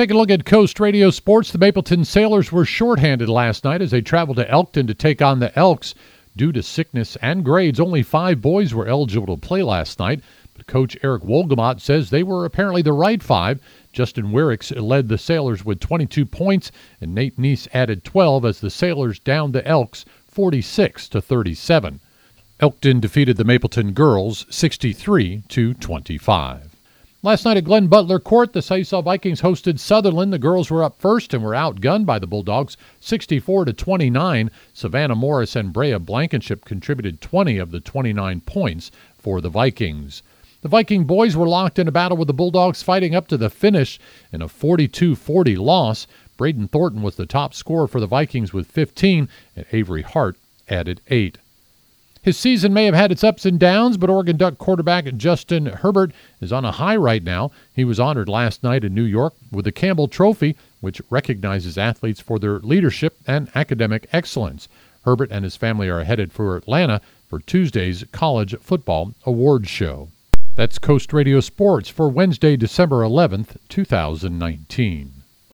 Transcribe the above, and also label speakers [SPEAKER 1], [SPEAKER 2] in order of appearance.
[SPEAKER 1] Taking a look at Coast Radio Sports, the Mapleton Sailors were shorthanded last night as they traveled to Elkton to take on the Elks. Due to sickness and grades, only 5 boys were eligible to play last night, but Coach Eric Wolgamott says they were apparently the right 5. Justin Wiericks led the Sailors with 22 points, and Nate Neese added 12 as the Sailors downed the Elks 46-37. Elkton defeated the Mapleton girls 63-25. Last night at Glenn Butler Court, the Saginaw Vikings hosted Sutherland. The girls were up first and were outgunned by the Bulldogs 64-29. Savannah Morris and Brea Blankenship contributed 20 of the 29 points for the Vikings. The Viking boys were locked in a battle with the Bulldogs, fighting up to the finish in a 42-40 loss. Braden Thornton was the top scorer for the Vikings with 15, and Avery Hart added 8. His season may have had its ups and downs, but Oregon Duck quarterback Justin Herbert is on a high right now. He was honored last night in New York with the Campbell Trophy, which recognizes athletes for their leadership and academic excellence. Herbert and his family are headed for Atlanta for Tuesday's College Football Awards Show. That's Coast Radio Sports for Wednesday, December 11th, 2019.